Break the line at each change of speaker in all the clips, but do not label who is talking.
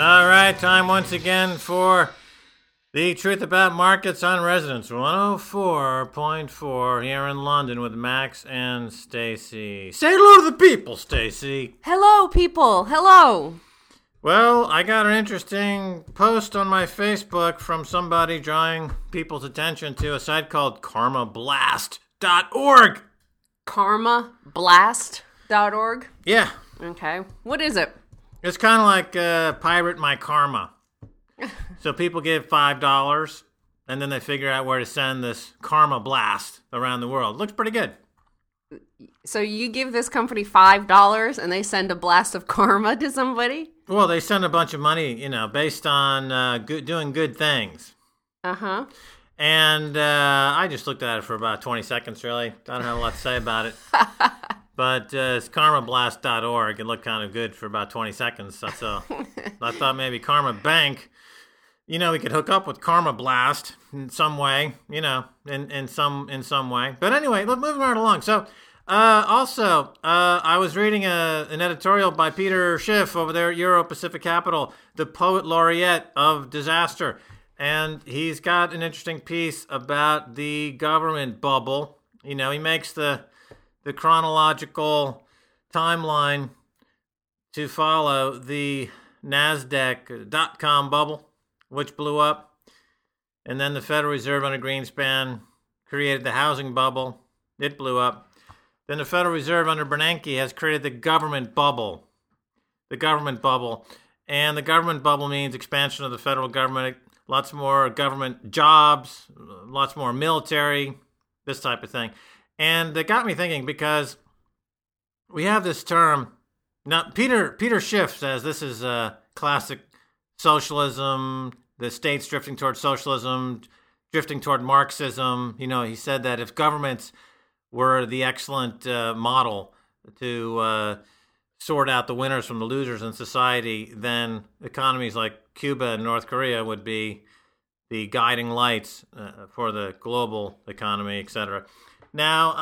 All right, time once again for the Truth About Markets on Resonance 104.4 here in London with Max and Stacy. Say hello to the people, Stacy.
Hello, people. Hello.
Well, I got an interesting post on my Facebook from somebody drawing people's attention to a site called karmablast.org.
Karmablast.org?
Yeah.
Okay. What is it?
It's kind of like Pirate My Karma. So people give $5, and then they figure out where to send this karma blast around the world. Looks pretty good.
So you give this company $5, and they send a blast of karma to somebody?
Well, they send a bunch of money, based on doing good things.
Uh-huh.
And I just looked at it for about 20 seconds, really. I don't have a lot to say about it. But it's karmablast.org. It looked kind of good for about 20 seconds. So I thought maybe Karma Bank, we could hook up with Karma Blast in some way, in some way. But anyway, moving right along. So I was reading an editorial by Peter Schiff over there at Euro Pacific Capital, the poet laureate of disaster. And he's got an interesting piece about the government bubble. He makes the chronological timeline to follow the NASDAQ.com bubble, which blew up. And then the Federal Reserve under Greenspan created the housing bubble. It blew up. Then the Federal Reserve under Bernanke has created the government bubble. The government bubble. And the government bubble means expansion of the federal government, lots more government jobs, lots more military, this type of thing. And it got me thinking because we have this term. Now, Peter Schiff says this is classic socialism, the state's drifting toward socialism, drifting toward Marxism. He said that if governments were the excellent model to sort out the winners from the losers in society, then economies like Cuba and North Korea would be the guiding lights for the global economy, etc. Now,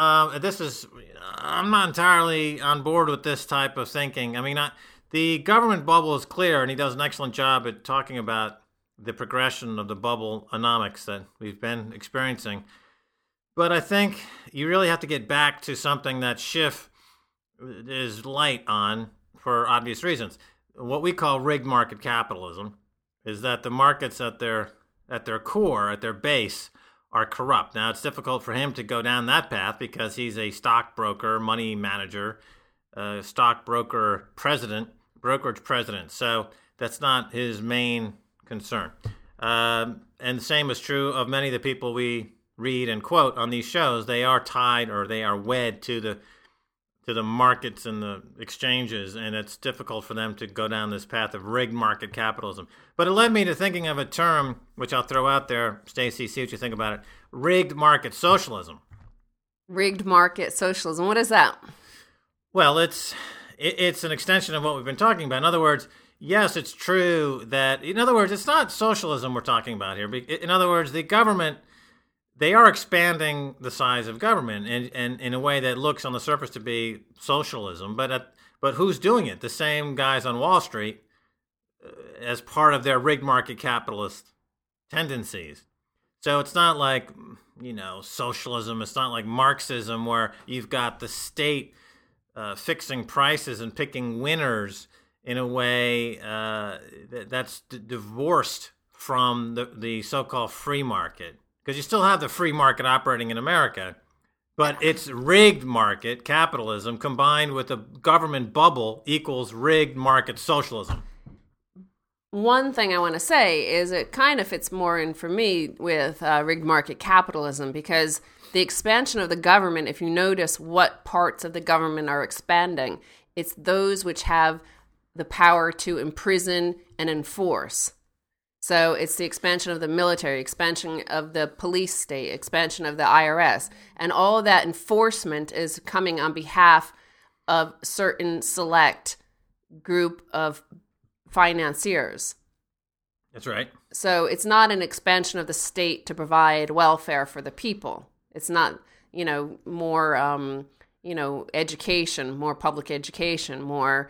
I'm not entirely on board with this type of thinking. I mean, the government bubble is clear, and he does an excellent job at talking about the progression of the bubble-onomics that we've been experiencing. But I think you really have to get back to something that Schiff is light on for obvious reasons. What we call rigged market capitalism is that the markets at their core, at their base, are corrupt. Now, it's difficult for him to go down that path because he's a stockbroker, money manager, stockbroker president, brokerage president. So that's not his main concern. And the same is true of many of the people we read and quote on these shows. They are tied or they are wed to the markets and the exchanges, and it's difficult for them to go down this path of rigged market capitalism. But it led me to thinking of a term, which I'll throw out there, Stacy, see what you think about it. Rigged market socialism.
Rigged market socialism. What is that?
Well, it's an extension of what we've been talking about. In other words, yes, it's true that, it's not socialism we're talking about here. In other words, the government, they are expanding the size of government and in a way that looks on the surface to be socialism. But who's doing it? The same guys on Wall Street as part of their rigged market capitalist tendencies. So it's not like, socialism. It's not like Marxism where you've got the state fixing prices and picking winners in a way that's divorced from the so-called free market. Because you still have the free market operating in America, but it's rigged market capitalism combined with a government bubble equals rigged market socialism.
One thing I want to say is it kind of fits more in for me with rigged market capitalism because the expansion of the government, if you notice what parts of the government are expanding, it's those which have the power to imprison and enforce. So it's the expansion of the military, expansion of the police state, expansion of the IRS. And all of that enforcement is coming on behalf of certain select group of financiers.
That's right.
So it's not an expansion of the state to provide welfare for the people. It's not, more, education, more public education, more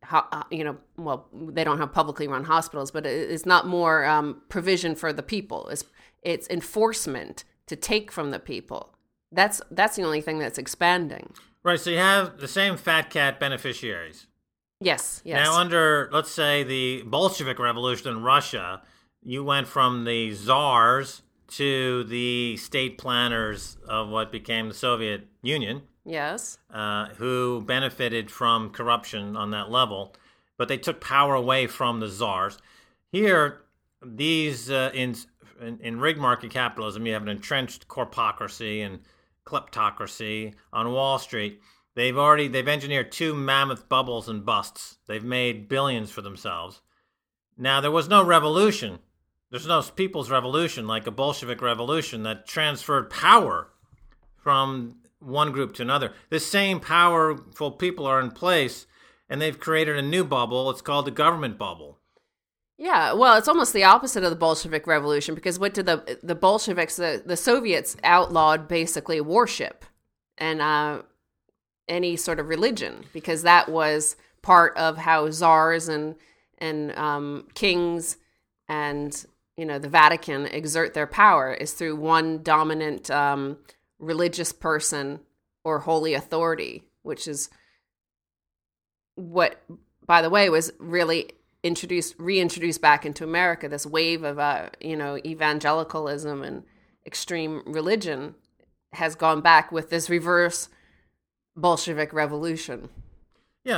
well, they don't have publicly run hospitals, but it's not more provision for the people. It's enforcement to take from the people. That's the only thing that's expanding.
Right, so you have the same fat cat beneficiaries.
Yes.
Now, under, let's say, the Bolshevik Revolution in Russia, you went from the czars to the state planners of what became the Soviet Union.
Yes.
Who benefited from corruption on that level, but they took power away from the czars. Here, these in rigged market capitalism, you have an entrenched corpocracy and kleptocracy on Wall Street. They've engineered two mammoth bubbles and busts. They've made billions for themselves. Now, there was no revolution. There's no people's revolution like a Bolshevik revolution that transferred power from one group to another. The same powerful people are in place, and they've created a new bubble. It's called the government bubble.
Yeah, well, it's almost the opposite of the Bolshevik Revolution, because what did the Bolsheviks, the Soviets outlawed basically worship and any sort of religion, because that was part of how czars and kings and the Vatican exert their power, is through one dominant religious person or holy authority, which is what, by the way, was really reintroduced back into America. This wave of evangelicalism and extreme religion has gone back with this reverse Bolshevik revolution.
Yeah,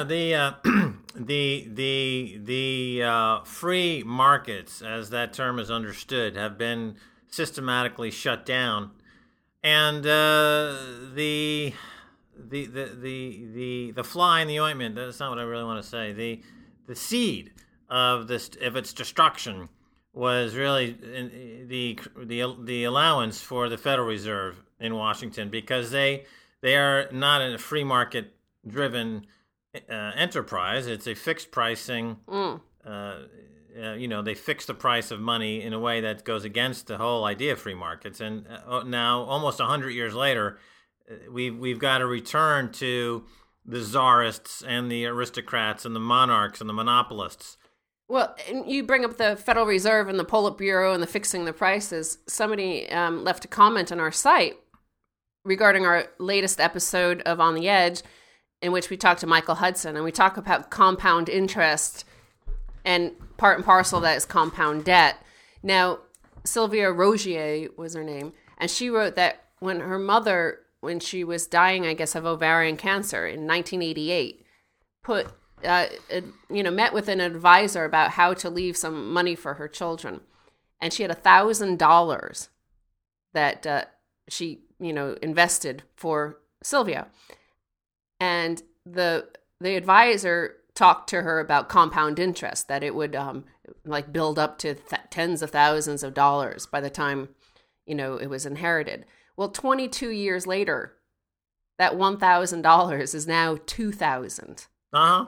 the free markets, as that term is understood, have been systematically shut down. And the fly in the ointment, that's not what I really want to say. The seed of its destruction was really the allowance for the Federal Reserve in Washington, because they are not a free market driven enterprise. It's a fixed pricing. They fix the price of money in a way that goes against the whole idea of free markets. And now, almost 100 years later, we've got to return to the czarists and the aristocrats and the monarchs and the monopolists.
Well, you bring up the Federal Reserve and the Politburo and the fixing the prices. Somebody left a comment on our site regarding our latest episode of On the Edge, in which we talked to Michael Hudson, and we talk about compound interest, and part and parcel of that is compound debt. Now, Sylvia Rogier was her name, and she wrote that when her mother, when she was dying, I guess, of ovarian cancer in 1988, met with an advisor about how to leave some money for her children. And she had $1,000 that she, invested for Sylvia. And the advisor talked to her about compound interest, that it would build up to tens of thousands of dollars by the time, it was inherited. Well, 22 years later, that $1,000 is now $2,000.
Uh-huh.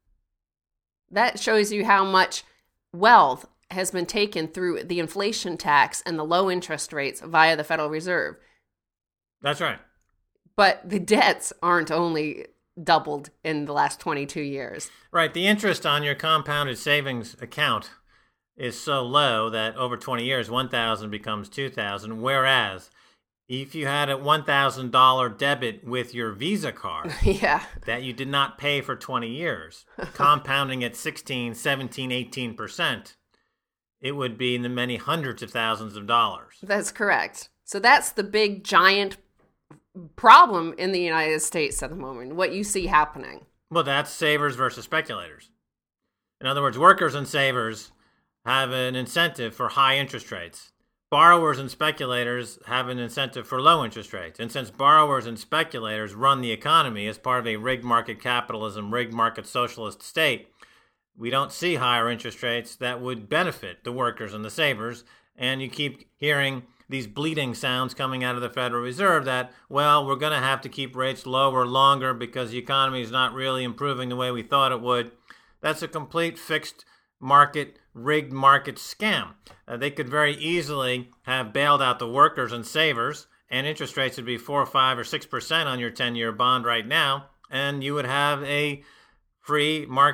That shows you how much wealth has been taken through the inflation tax and the low interest rates via the Federal Reserve.
That's right.
But the debts aren't only doubled in the last 22 years.
Right. The interest on your compounded savings account is so low that over 20 years, $1,000 becomes $2,000, whereas if you had a $1,000 debit with your Visa card that you did not pay for 20 years, compounding at 16, 17, 18%, it would be in the many hundreds of thousands of dollars.
That's correct. So that's the big, giant problem in the United States at the moment, what you see happening.
Well, that's savers versus speculators. In other words, workers and savers have an incentive for high interest rates. Borrowers and speculators have an incentive for low interest rates. And since borrowers and speculators run the economy as part of a rigged market capitalism, rigged market socialist state, we don't see higher interest rates that would benefit the workers and the savers. And you keep hearing these bleating sounds coming out of the Federal Reserve that, well, we're going to have to keep rates lower longer because the economy is not really improving the way we thought it would. That's a complete fixed market, rigged market scam. They could very easily have bailed out the workers and savers, and interest rates would be 4 or 5 or 6% on your 10-year bond right now, and you would have a free market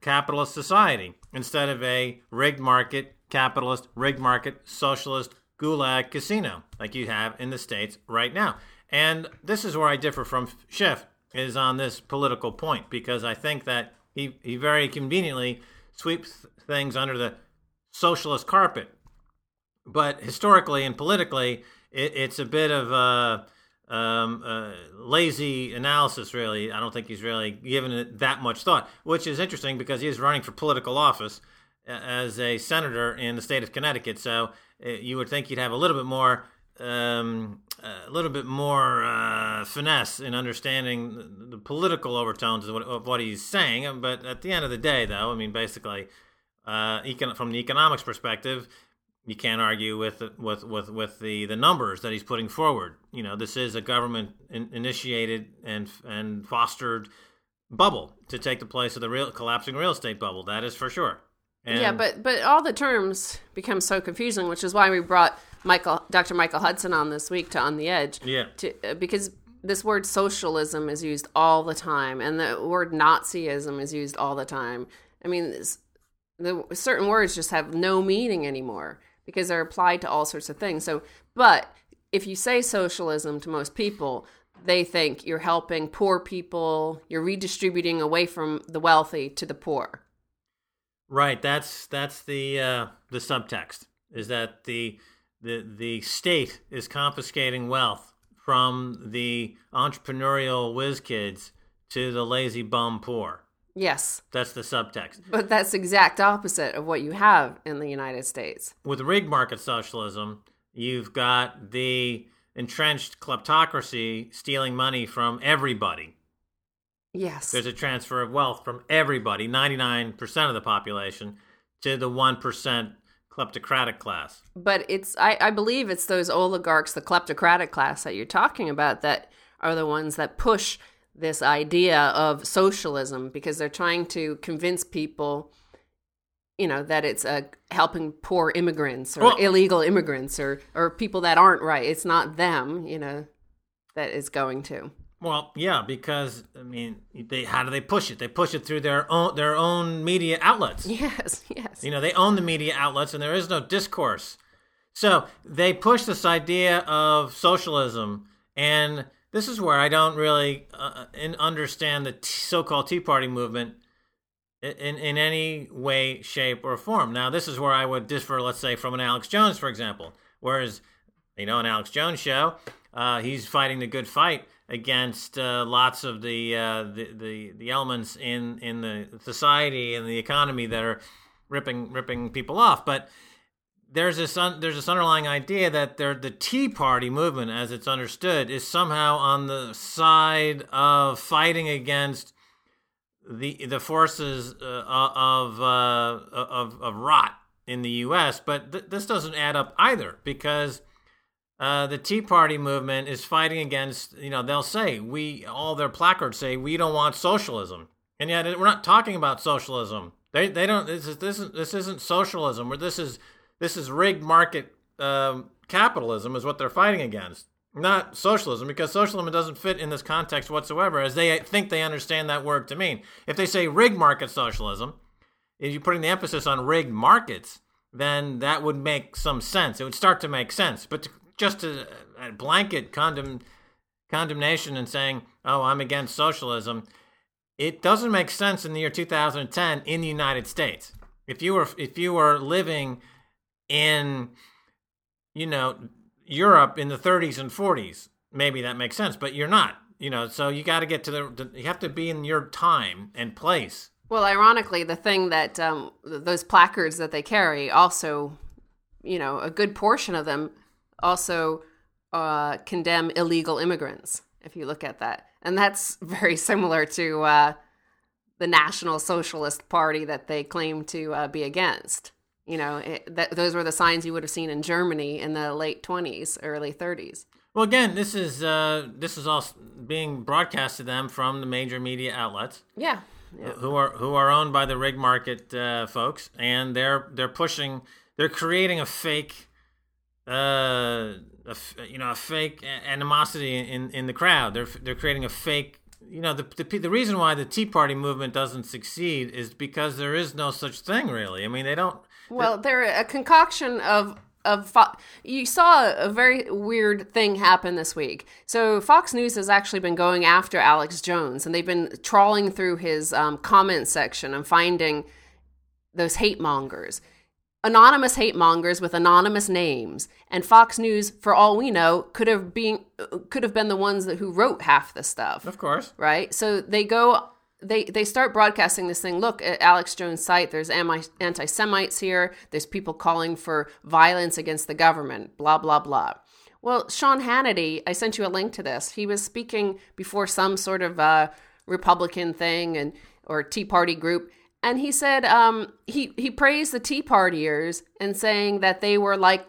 capitalist society instead of a rigged market capitalist, rigged market socialist gulag casino like you have in the States right now. And this is where I differ from Schiff, is on this political point, because I think that he very conveniently sweeps things under the socialist carpet. But historically and politically, it's a bit of a lazy analysis, really. I don't think he's really given it that much thought, which is interesting because he is running for political office as a senator in the state of Connecticut. So you would think he'd have a little bit more finesse in understanding the political overtones of what he's saying. But at the end of the day, though, I mean, basically, from the economics perspective, you can't argue with the numbers that he's putting forward. You know, this is a government initiated and fostered bubble to take the place of the collapsing real estate bubble. That is for sure. And
yeah, but all the terms become so confusing, which is why we brought Dr. Michael Hudson on this week to On the Edge.
Yeah.
Because this word socialism is used all the time, and the word Nazism is used all the time. I mean, the certain words just have no meaning anymore because they're applied to all sorts of things. So, but if you say socialism to most people, they think you're helping poor people, you're redistributing away from the wealthy to the poor.
Right. That's the subtext, is that the state is confiscating wealth from the entrepreneurial whiz kids to the lazy bum poor.
Yes.
That's the subtext.
But that's the exact opposite of what you have in the United States.
With rigged market socialism, you've got the entrenched kleptocracy stealing money from everybody.
Yes.
There's a transfer of wealth from everybody, 99% of the population, to the 1% kleptocratic class.
But I believe it's those oligarchs, the kleptocratic class that you're talking about, that are the ones that push this idea of socialism, because they're trying to convince people, you know, that it's helping poor immigrants or illegal immigrants or people that aren't right. It's not them, you know, that is going to.
Well, yeah, because I mean, how do they push it? They push it through their own media outlets.
Yes.
You know, they own the media outlets, and there is no discourse. So they push this idea of socialism, and this is where I don't really understand the so-called Tea Party movement in any way, shape, or form. Now, this is where I would differ, let's say, from an Alex Jones, for example. Whereas, you know, an Alex Jones show, he's fighting the good fight against lots of the elements in the society and the economy that are ripping people off. But there's this underlying idea that the Tea Party movement, as it's understood, is somehow on the side of fighting against the forces of rot in the U.S. But this doesn't add up either, because the Tea Party movement is fighting against, you know, they'll say, all their placards say, we don't want socialism. And yet we're not talking about socialism. They don't, this isn't socialism. This is rigged market capitalism is what they're fighting against, not socialism, because socialism doesn't fit in this context whatsoever, as they think they understand that word to mean. If they say rigged market socialism, if you're putting the emphasis on rigged markets, then that would make some sense. It would start to make sense. But just a blanket condemnation and saying, oh, I'm against socialism, it doesn't make sense in the year 2010 in the United States. If you were living in, you know, Europe in the 30s and 40s, maybe that makes sense, but you're not, you know, so you got to get to you have to be in your time and place.
Well, ironically, the thing that those placards that they carry also, you know, a good portion of them also condemn illegal immigrants, if you look at that. And that's very similar to the National Socialist Party that they claim to be against. You know, those were the signs you would have seen in Germany in the late 20s, early 30s.
Well, again, this is all being broadcast to them from the major media outlets.
Yeah.
Who are owned by the rigged market folks, and they're creating a fake, a fake animosity in the crowd. They're creating a fake the reason why the Tea Party movement doesn't succeed is because there is no such thing, really. I mean, they don't.
Well, they're a concoction of you saw a very weird thing happen this week. So Fox News has actually been going after Alex Jones, and they've been trawling through his comment section and finding those hate mongers. Anonymous hate mongers with anonymous names, and Fox News, for all we know, could have been the ones who wrote half the stuff.
Of course,
right? So they start broadcasting this thing. Look at Alex Jones' site. There's anti-Semites here. There's people calling for violence against the government. Blah blah blah. Well, Sean Hannity, I sent you a link to this. He was speaking before some sort of Republican thing or Tea Party group. And he said he praised the Tea Partiers and saying that they were like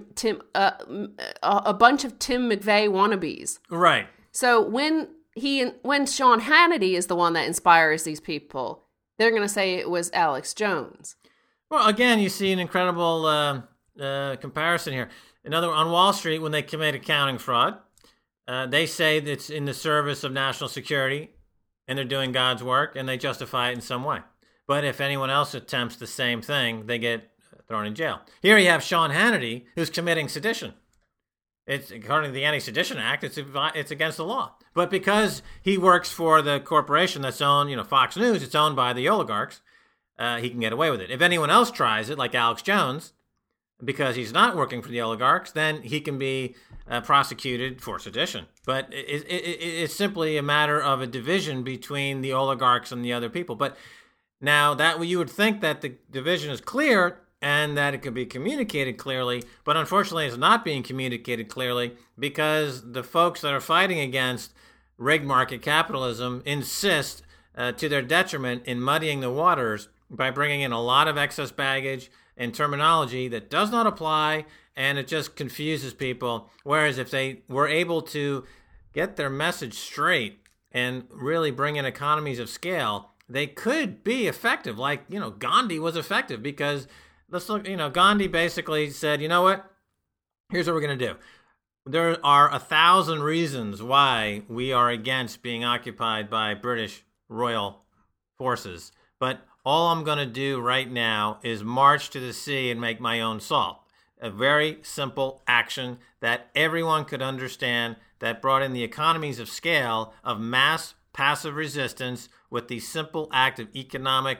a bunch of Tim McVeigh wannabes.
Right.
So when Sean Hannity is the one that inspires these people, they're going to say it was Alex Jones.
Well, again, you see an incredible comparison here. On Wall Street, when they commit accounting fraud, they say that it's in the service of national security and they're doing God's work and they justify it in some way. But if anyone else attempts the same thing, they get thrown in jail. Here you have Sean Hannity, who's committing sedition. It's according to the Anti-Sedition Act, it's against the law. But because he works for the corporation that's owned, Fox News, it's owned by the oligarchs, he can get away with it. If anyone else tries it, like Alex Jones, because he's not working for the oligarchs, then he can be prosecuted for sedition. But it's simply a matter of a division between the oligarchs and the other people. But now, that you would think that the division is clear and that it could be communicated clearly, but unfortunately it's not being communicated clearly because the folks that are fighting against rigged market capitalism insist to their detriment in muddying the waters by bringing in a lot of excess baggage and terminology that does not apply, and it just confuses people. Whereas if they were able to get their message straight and really bring in economies of scale, they could be effective, like, Gandhi was effective because let's look, Gandhi basically said, you know what, here's what we're going to do. There are 1,000 reasons why we are against being occupied by British royal forces, but all I'm going to do right now is march to the sea and make my own salt. A very simple action that everyone could understand that brought in the economies of scale of mass passive resistance with the simple act of economic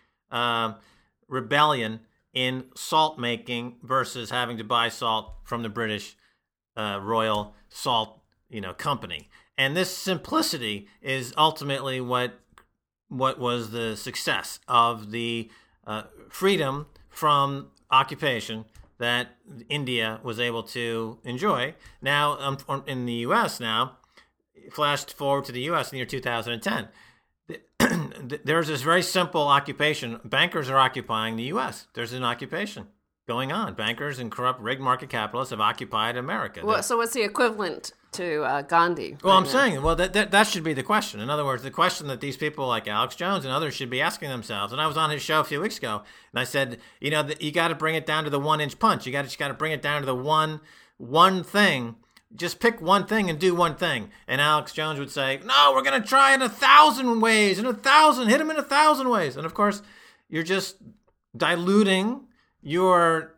rebellion in salt making versus having to buy salt from the British Royal Salt, company. And this simplicity is ultimately what was the success of the freedom from occupation that India was able to enjoy. Now, in the U.S. now, flashed forward to the U.S. in the year 2010. There's this very simple occupation. Bankers are occupying the U.S. There's an occupation going on. Bankers and corrupt rigged market capitalists have occupied America.
Well, so what's the equivalent to Gandhi?
Well, I'm saying, that should be the question. In other words, the question that these people like Alex Jones and others should be asking themselves. And I was on his show a few weeks ago, and I said, you got to bring it down to the 1-inch punch. You got to bring it down to the one thing. Just pick one thing and do one thing. And Alex Jones would say, no, we're going to try in 1,000 ways, hit him in 1,000 ways. And of course, you're just diluting your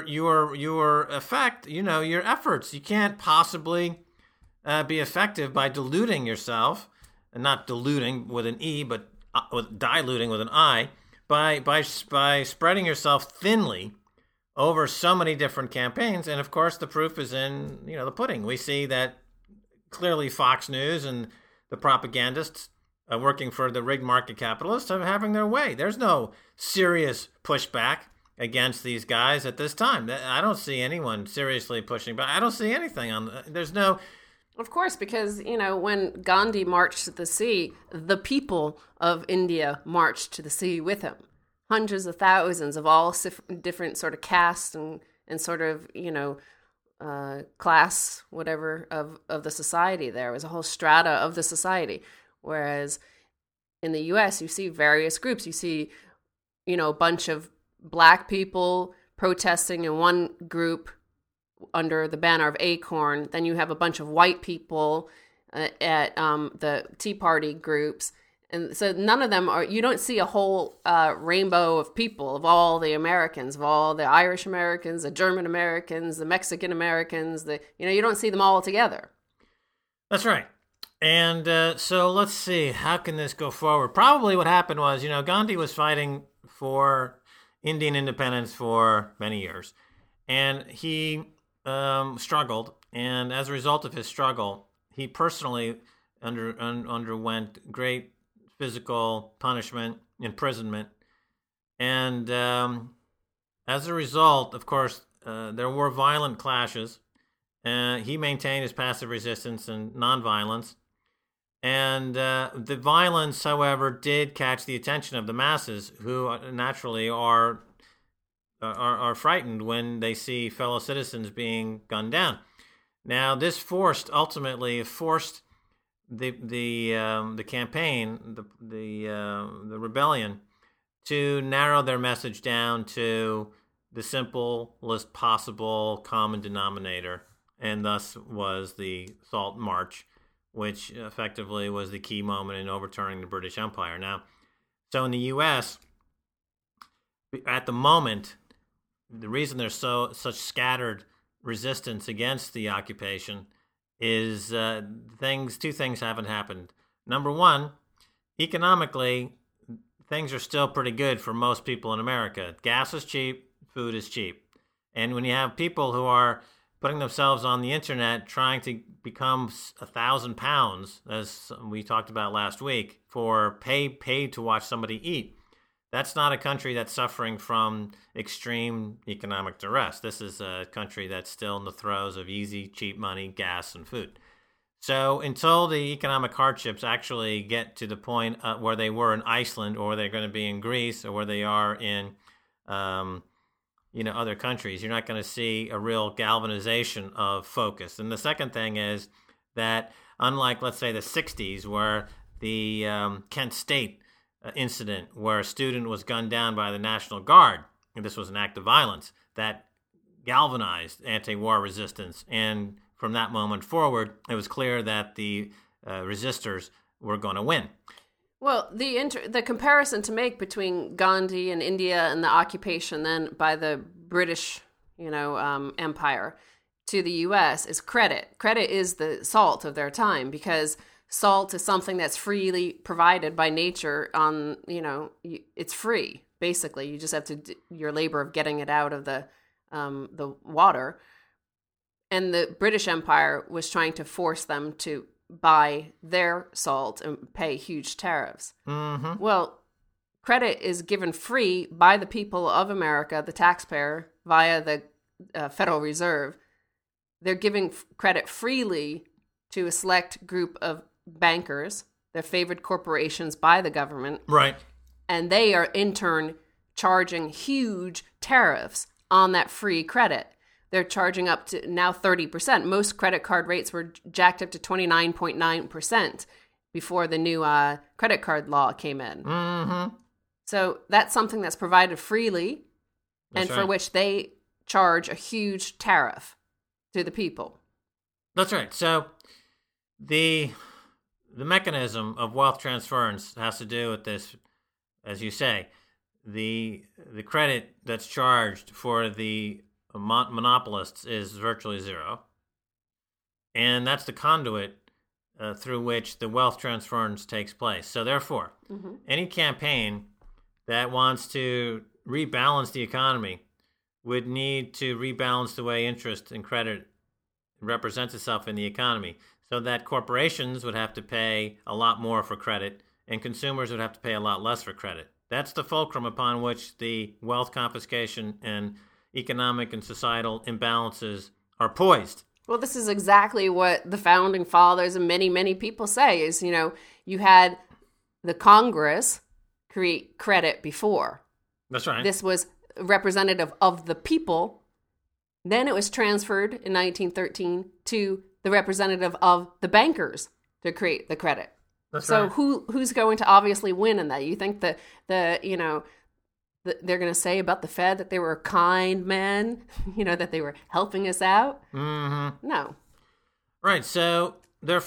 effect, your efforts. You can't possibly be effective by diluting yourself, and not diluting with an E, but with diluting with an I, by spreading yourself thinly over so many different campaigns. And of course, the proof is in, the pudding. We see that clearly Fox News and the propagandists working for the rigged market capitalists are having their way. There's no serious pushback against these guys at this time. I don't see anyone seriously pushing back. I don't see anything there's no...
Of course, because, when Gandhi marched to the sea, the people of India marched to the sea with him. Hundreds of thousands of all different sort of castes and sort of, class, whatever, of the society there. It was a whole strata of the society. Whereas in the U.S., you see various groups. You see, a bunch of black people protesting in one group under the banner of ACORN. Then you have a bunch of white people at the Tea Party groups. And so none of them are, you don't see a whole rainbow of people, of all the Americans, of all the Irish Americans, the German Americans, the Mexican Americans, you don't see them all together.
That's right. And so let's see, how can this go forward? Probably what happened was, Gandhi was fighting for Indian independence for many years. And he struggled. And as a result of his struggle, he personally underwent great physical punishment, imprisonment. And as a result, of course, there were violent clashes. He maintained his passive resistance and nonviolence. And the violence, however, did catch the attention of the masses, who naturally are frightened when they see fellow citizens being gunned down. Now, this ultimately forced the campaign, the rebellion, to narrow their message down to the simplest possible common denominator, and thus was the Salt March, which effectively was the key moment in overturning the British Empire. Now, so in the U.S., at the moment, the reason there's such scattered resistance against the occupation is two things haven't happened. Number one, economically, things are still pretty good for most people in America. Gas is cheap, food is cheap. And when you have people who are putting themselves on the internet trying to become 1,000 pounds, as we talked about last week, for paid to watch somebody eat, that's not a country that's suffering from extreme economic duress. This is a country that's still in the throes of easy, cheap money, gas, and food. So until the economic hardships actually get to the point where they were in Iceland, or they're going to be in Greece, or where they are in other countries, you're not going to see a real galvanization of focus. And the second thing is that, unlike, let's say, the 60s, where the Kent State incident, where a student was gunned down by the National Guard, and this was an act of violence that galvanized anti-war resistance. And from that moment forward, it was clear that the resistors were going to win.
Well, the comparison to make between Gandhi and India and the occupation then by the British, empire to the U.S. is credit. Credit is the salt of their time, because salt is something that's freely provided by nature. It's free. Basically, you just have to do your labor of getting it out of the water. And the British Empire was trying to force them to buy their salt and pay huge tariffs.
Mm-hmm.
Well, credit is given free by the people of America, the taxpayer, via the Federal Reserve. They're giving credit freely to a select group of bankers, their favored corporations by the government.
Right.
And they are in turn charging huge tariffs on that free credit. They're charging up to now 30%. Most credit card rates were jacked up to 29.9% before the new credit card law came in.
Mm-hmm.
So that's something that's provided freely, and for which they charge a huge tariff to the people.
That's right. So the mechanism of wealth transference has to do with this, as you say, the credit that's charged for the monopolists is virtually zero, and that's the conduit through which the wealth transference takes place. So therefore, any campaign that wants to rebalance the economy would need to rebalance the way interest and credit represents itself in the economy, so that corporations would have to pay a lot more for credit and consumers would have to pay a lot less for credit. That's the fulcrum upon which the wealth confiscation and economic and societal imbalances are poised.
Well, this is exactly what the founding fathers and many, many people say is, you had the Congress create credit before.
That's right.
This was representative of the people. Then it was transferred in 1913 to the representative of the bankers to create the credit.
That's
so
right.
Who's going to obviously win in that? You think that they're going to say about the Fed that they were kind men, that they were helping us out?
Mm-hmm.
No.
Right. So therefore,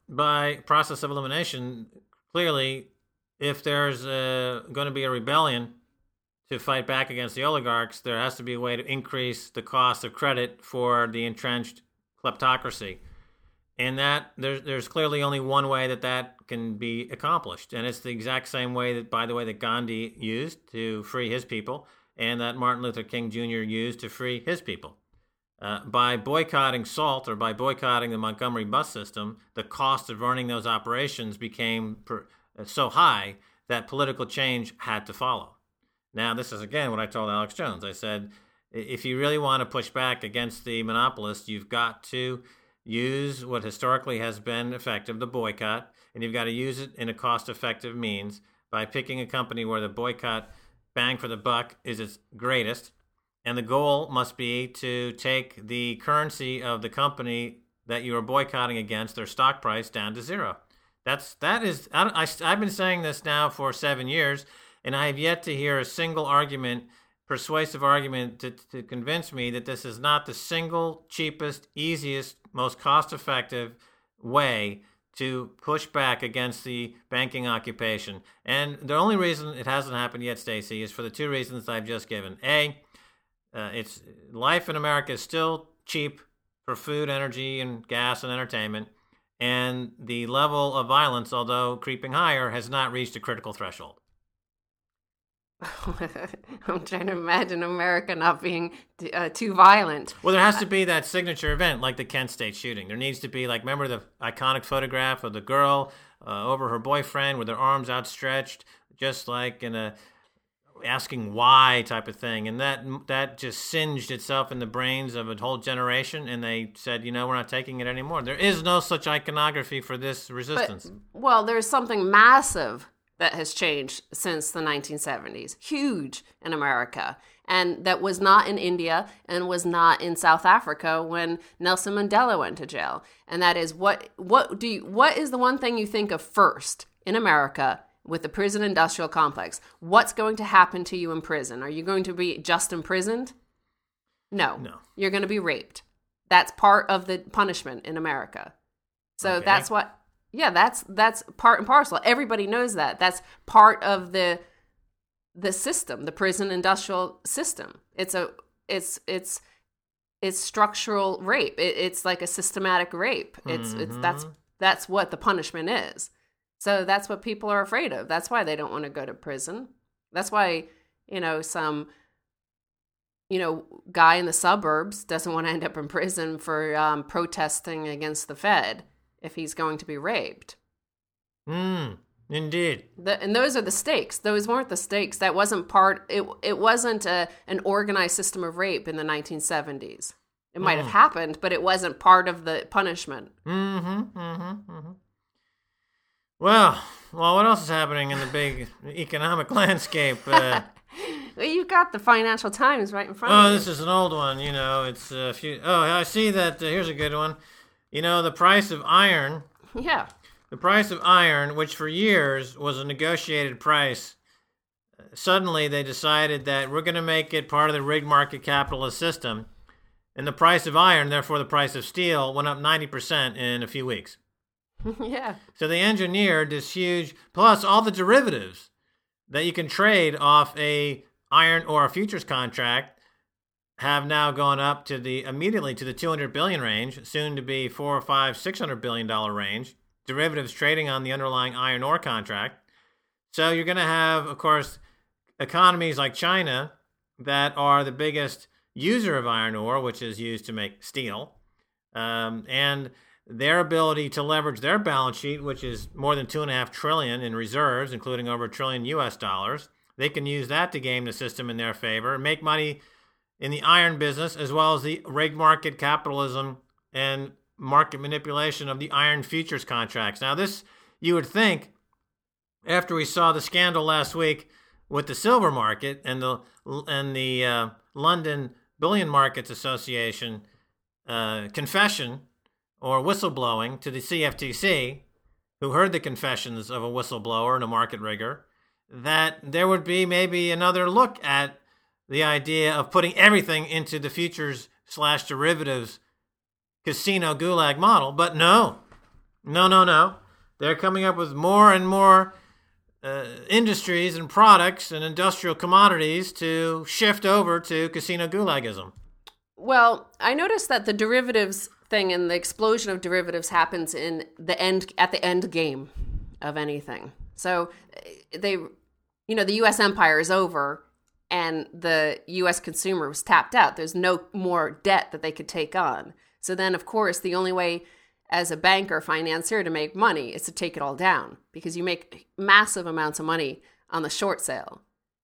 by process of elimination, clearly, if there's going to be a rebellion to fight back against the oligarchs, there has to be a way to increase the cost of credit for the entrenched kleptocracy. And that there's clearly only one way that can be accomplished. And it's the exact same way that, by the way, that Gandhi used to free his people and that Martin Luther King Jr. used to free his people. By boycotting SALT or by boycotting the Montgomery bus system, the cost of running those operations became so high that political change had to follow. Now, this is, again, what I told Alex Jones. I said, if you really want to push back against the monopolists, you've got to use what historically has been effective, the boycott, and you've got to use it in a cost-effective means by picking a company where the boycott bang for the buck is its greatest. And the goal must be to take the currency of the company that you are boycotting against, their stock price, down to zero. I've been saying this now for 7 years, and I have yet to hear a single persuasive argument to convince me that this is not the single cheapest, easiest, most cost-effective way to push back against the banking occupation. And the only reason it hasn't happened yet, Stacey, is for the two reasons I've just given. A, it's life in America is still cheap for food, energy, and gas and entertainment, and the level of violence, although creeping higher, has not reached a critical threshold.
I'm trying to imagine America not being too violent.
Well, there has to be that signature event, like the Kent State shooting. There needs to be, like, remember the iconic photograph of the girl over her boyfriend with their arms outstretched, just like in a asking why type of thing. And that just singed itself in the brains of a whole generation, and they said, we're not taking it anymore. There is no such iconography for this resistance.
Well, there's something massive that has changed since the 1970s, huge in America, and that was not in India and was not in South Africa when Nelson Mandela went to jail. And that is what is the one thing you think of first in America with the prison industrial complex? What's going to happen to you in prison? Are you going to be just imprisoned? No. You're going to be raped. That's part of the punishment in America. So okay. That's what. Yeah, that's part and parcel. Everybody knows that. That's part of the system, the prison industrial system. It's structural rape. It's like a systematic rape. That's what the punishment is. So that's what people are afraid of. That's why they don't want to go to prison. That's why, some guy in the suburbs doesn't want to end up in prison for protesting against the Fed if he's going to be raped.
Indeed.
And those are the stakes. Those weren't the stakes. That wasn't part. It wasn't an organized system of rape in the 1970s. It might have happened, but it wasn't part of the punishment.
Well, what else is happening in the big economic landscape?
Well, you've got the Financial Times right in front of you.
Oh, this is an old one. It's a few. Oh, I see that. Here's a good one. The price of iron.
Yeah.
The price of iron, which for years was a negotiated price, suddenly they decided that we're going to make it part of the rigged market capitalist system. And the price of iron, therefore the price of steel, went up 90% in a few weeks.
Yeah.
So they engineered this huge, plus all the derivatives that you can trade off a iron or a futures contract have now gone up immediately to the 200 billion range, soon to be $600 billion range. Derivatives trading on the underlying iron ore contract. So you're going to have, of course, economies like China that are the biggest user of iron ore, which is used to make steel, and their ability to leverage their balance sheet, which is more than $2.5 trillion in reserves, including over $1 trillion US. They can use that to game the system in their favor and make money in the iron business, as well as the rigged market capitalism and market manipulation of the iron futures contracts. Now, this, you would think, after we saw the scandal last week with the silver market and the London Bullion Markets Association confession or whistleblowing to the CFTC, who heard the confessions of a whistleblower and a market rigger, that there would be maybe another look at the idea of putting everything into the futures/derivatives casino gulag model. But no, No. They're coming up with more and more industries and products and industrial commodities to shift over to casino gulagism.
Well, I noticed that the derivatives thing and the explosion of derivatives happens at the end game of anything. So the U.S. empire is over, and the U.S. consumer was tapped out. There's no more debt that they could take on. So then, of course, the only way as a banker, financier, to make money is to take it all down, because you make massive amounts of money on the short sale.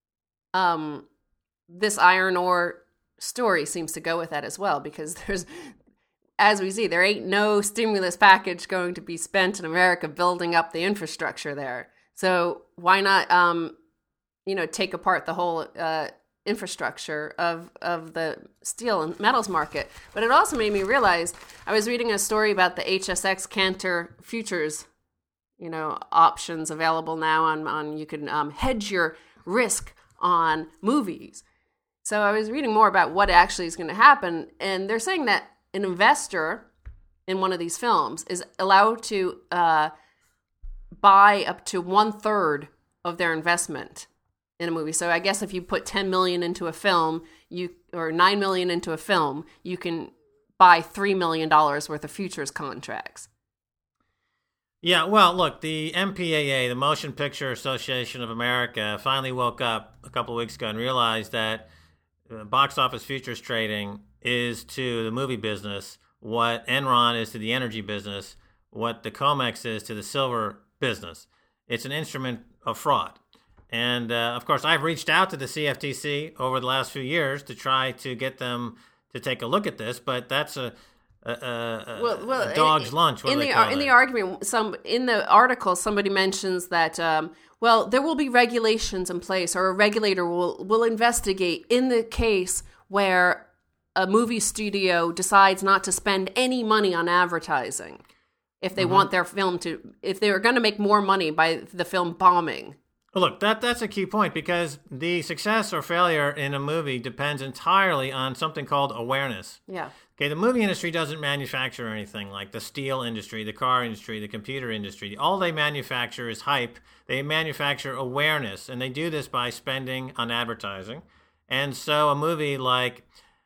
This iron ore story seems to go with that as well, because as we see, there ain't no stimulus package going to be spent in America building up the infrastructure there. So why not, take apart the whole infrastructure of the steel and metals market? But it also made me realize, I was reading a story about the HSX Cantor futures, options available now on you can hedge your risk on movies. So I was reading more about what actually is going to happen, and they're saying that an investor in one of these films is allowed to buy up to 1/3 of their investment in a movie. So I guess if you put $10 million into a film, or $9 million into a film, you can buy $3 million worth of futures contracts.
Yeah, well, look, the MPAA, the Motion Picture Association of America, finally woke up a couple of weeks ago and realized that box office futures trading is to the movie business what Enron is to the energy business, what the COMEX is to the silver business. It's an instrument of fraud. And, of course, I've reached out to the CFTC over the last few years to try to get them to take a look at this, but that's a dog's lunch.
In the argument, in the article, somebody mentions that, there will be regulations in place, or a regulator will investigate in the case where a movie studio decides not to spend any money on advertising if they want their film if they are going to make more money by the film bombing.
Look, that's a key point, because the success or failure in a movie depends entirely on something called awareness.
Yeah.
Okay, the movie industry doesn't manufacture anything like the steel industry, the car industry, the computer industry. All they manufacture is hype. They manufacture awareness, and they do this by spending on advertising. And so a movie like,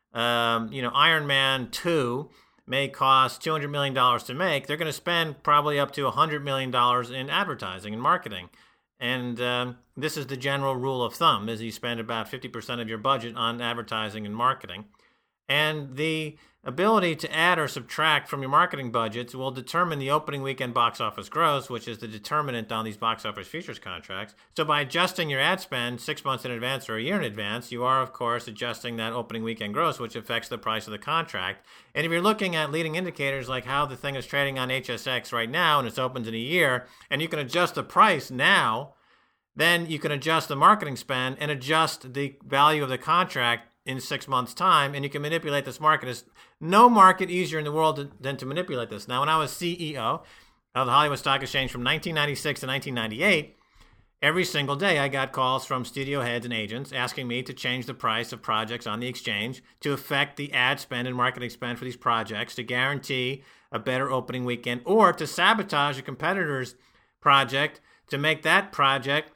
Iron Man 2 may cost $200 million to make. They're going to spend probably up to $100 million in advertising and marketing. And this is the general rule of thumb, is you spend about 50% of your budget on advertising and marketing. And the ability to add or subtract from your marketing budgets will determine the opening weekend box office gross, which is the determinant on these box office futures contracts. So by adjusting your ad spend 6 months in advance or a year in advance, you are, of course, adjusting that opening weekend gross, which affects the price of the contract. And if you're looking at leading indicators like how the thing is trading on HSX right now, and it's opened in a year, and you can adjust the price now, then you can adjust the marketing spend and adjust the value of the contract in 6 months' time, and you can manipulate this market. There's no market easier in the world than to manipulate this. Now, when I was CEO of the Hollywood Stock Exchange from 1996 to 1998, every single day I got calls from studio heads and agents asking me to change the price of projects on the exchange to affect the ad spend and marketing spend for these projects, to guarantee a better opening weekend, or to sabotage a competitor's project to make that project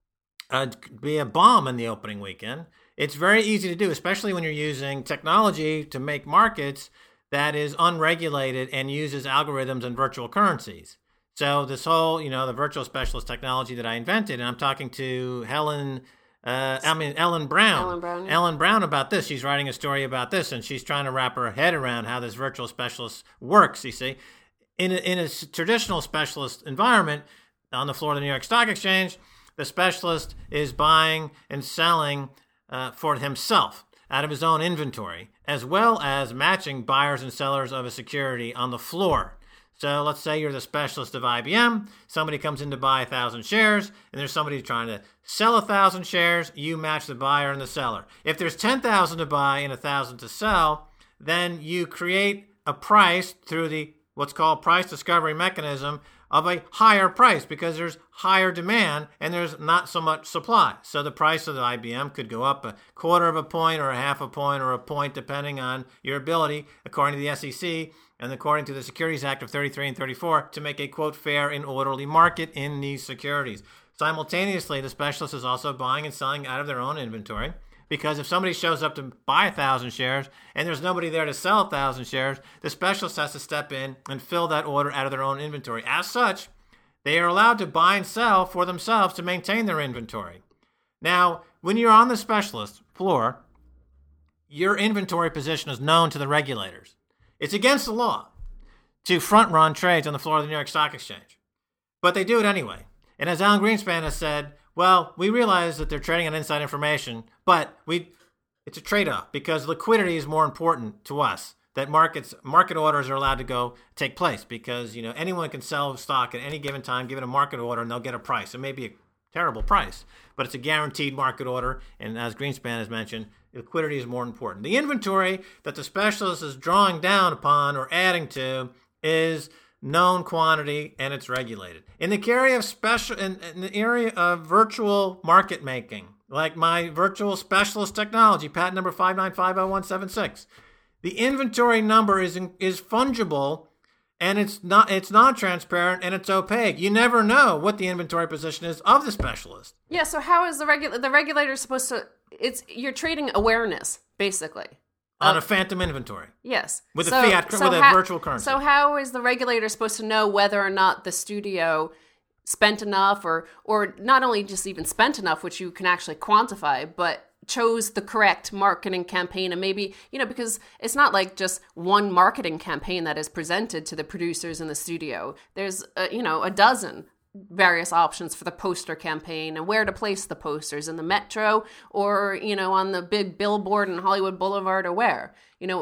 be a bomb in the opening weekend. It's very easy to do, especially when you're using technology to make markets that is unregulated and uses algorithms and virtual currencies. So this whole, the virtual specialist technology that I invented, and I'm talking to Ellen Brown. Ellen Brown about this. She's writing a story about this, and she's trying to wrap her head around how this virtual specialist works, you see. In a traditional specialist environment, on the floor of the New York Stock Exchange, the specialist is buying and selling for himself out of his own inventory, as well as matching buyers and sellers of a security on the floor. So let's say you're the specialist of IBM. Somebody comes in to buy 1,000 shares, and there's somebody trying to sell 1,000 shares. You match the buyer and the seller. If there's 10,000 to buy and 1,000 to sell, then you create a price through the what's called price discovery mechanism of a higher price, because there's higher demand and there's not so much supply. So the price of the IBM could go up 1/4 of a point or 1/2 a point or a point, depending on your ability, according to the SEC, and according to the Securities Act of 33 and 34, to make a, quote, fair and orderly market in these securities. Simultaneously, the specialist is also buying and selling out of their own inventory, because if somebody shows up to buy 1,000 shares and there's nobody there to sell 1,000 shares, the specialist has to step in and fill that order out of their own inventory. As such, they are allowed to buy and sell for themselves to maintain their inventory. Now, when you're on the specialist floor, your inventory position is known to the regulators. It's against the law to front-run trades on the floor of the New York Stock Exchange. But they do it anyway. And as Alan Greenspan has said, well, we realize that they're trading on inside information, but it's a trade-off because liquidity is more important to us. That market orders are allowed to take place because, anyone can sell stock at any given time, give it a market order, and they'll get a price. It may be a terrible price, but it's a guaranteed market order. And as Greenspan has mentioned, liquidity is more important. The inventory that the specialist is drawing down upon or adding to is known quantity, and it's regulated. In the area of in the area of virtual market making, like my virtual specialist technology, patent number 5950176. The inventory number is fungible, and it's non-transparent, and it's opaque. You never know what the inventory position is of the specialist.
Yeah. So how is the regulator supposed to? You're trading awareness basically
on a phantom inventory.
Yes.
With a virtual currency.
So how is the regulator supposed to know whether or not the studio spent enough, or not only just even spent enough, which you can actually quantify, but chose the correct marketing campaign? And maybe, because it's not like just one marketing campaign that is presented to the producers in the studio. There's, a dozen various options for the poster campaign and where to place the posters in the metro or, on the big billboard in Hollywood Boulevard or where.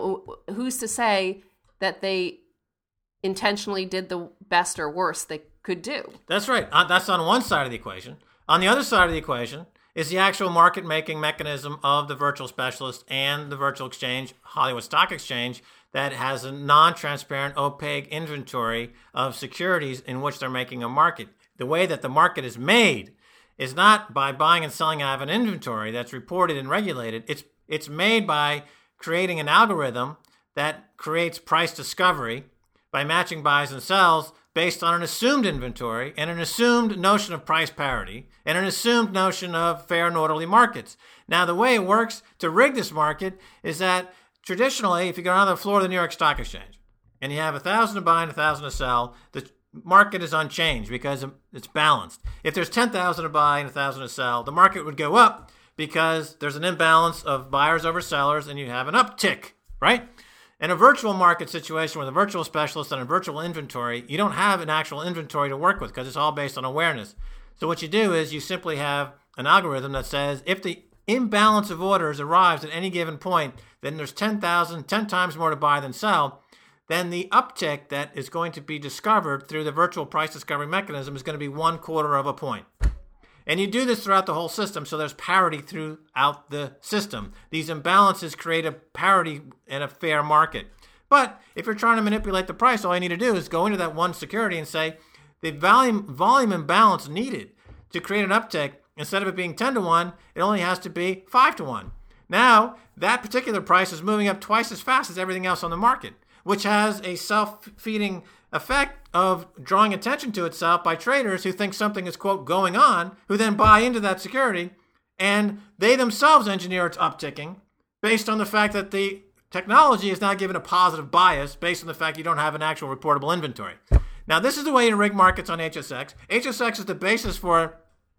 Who's to say that they intentionally did the best or worst they could do?
That's right. That's on one side of the equation. On the other side of the equation is the actual market-making mechanism of the virtual specialist and the virtual exchange, Hollywood Stock Exchange, that has a non-transparent, opaque inventory of securities in which they're making a market. The way that the market is made is not by buying and selling out of an inventory that's reported and regulated. It's made by creating an algorithm that creates price discovery by matching buys and sells based on an assumed inventory and an assumed notion of price parity and an assumed notion of fair and orderly markets. Now, the way it works to rig this market is that traditionally, if you go on the floor of the New York Stock Exchange and you have 1,000 to buy and 1,000 to sell, the market is unchanged because it's balanced. If there's 10,000 to buy and 1,000 to sell, the market would go up because there's an imbalance of buyers over sellers and you have an uptick, right? In a virtual market situation with a virtual specialist and a virtual inventory, you don't have an actual inventory to work with because it's all based on awareness. So what you do is you simply have an algorithm that says if the imbalance of orders arrives at any given point, then there's 10 times more to buy than sell, then the uptick that is going to be discovered through the virtual price discovery mechanism is going to be 1/4 of a point. And you do this throughout the whole system, so there's parity throughout the system. These imbalances create a parity in a fair market. But if you're trying to manipulate the price, all you need to do is go into that one security and say the volume imbalance needed to create an uptick, instead of it being 10-1, it only has to be 5-1. Now, that particular price is moving up twice as fast as everything else on the market, which has a self-feeding effect of drawing attention to itself by traders who think something is, quote, going on, who then buy into that security, and they themselves engineer its upticking based on the fact that the technology is now given a positive bias based on the fact you don't have an actual reportable inventory. Now, this is the way to rig markets on HSX. HSX is the basis for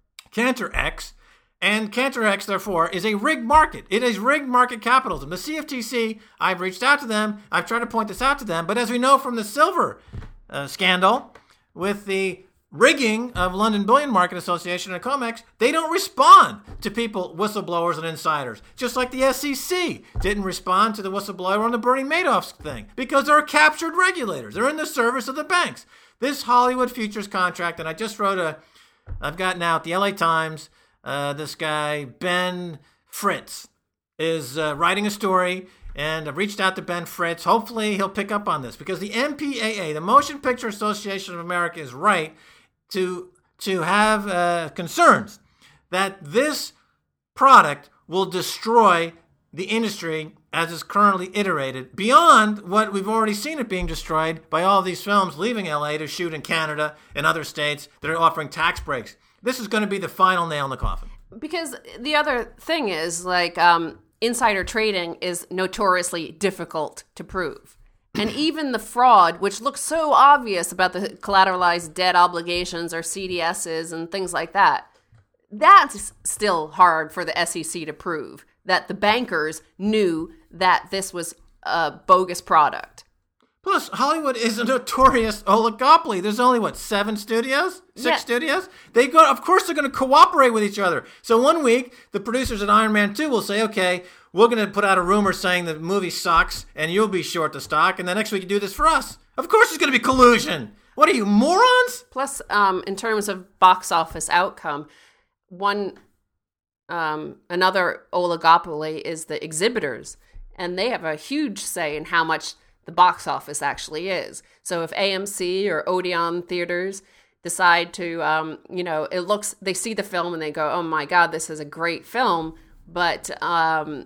CantorX, and CantorX, therefore, is a rigged market. It is rigged market capitalism. The CFTC, I've reached out to them. I've tried to point this out to them. But as we know from the silver scandal with the rigging of London Bullion Market Association and COMEX, they don't respond to people, whistleblowers and insiders. Just like the SEC didn't respond to the whistleblower on the Bernie Madoff thing because they're captured regulators. They're in the service of the banks. This Hollywood futures contract, and I just wrote I've got now at the LA Times, this guy, Ben Fritz, is writing a story, and I've reached out to Ben Fritz. Hopefully he'll pick up on this because the MPAA, the Motion Picture Association of America, is right to have concerns that this product will destroy the industry as is currently iterated beyond what we've already seen it being destroyed by all these films leaving LA to shoot in Canada and other states that are offering tax breaks. This is going to be the final nail in the coffin.
Because the other thing is, like, insider trading is notoriously difficult to prove. And even the fraud, which looks so obvious about the collateralized debt obligations or CDSs and things like that, that's still hard for the SEC to prove, that the bankers knew that this was a bogus product.
Plus, Hollywood is a notorious oligopoly. There's only, 7 studios? 6 studios? Of course they're going to cooperate with each other. So one week, the producers at Iron Man 2 will say, okay, we're going to put out a rumor saying the movie sucks and you'll be short the stock, and the next week you do this for us. Of course there's going to be collusion. What are you, morons?
Plus, in terms of box office outcome, another oligopoly is the exhibitors, and they have a huge say in how much the box office actually is. So if AMC or Odeon theaters decide to, they see the film and they go, oh my God, this is a great film, but, I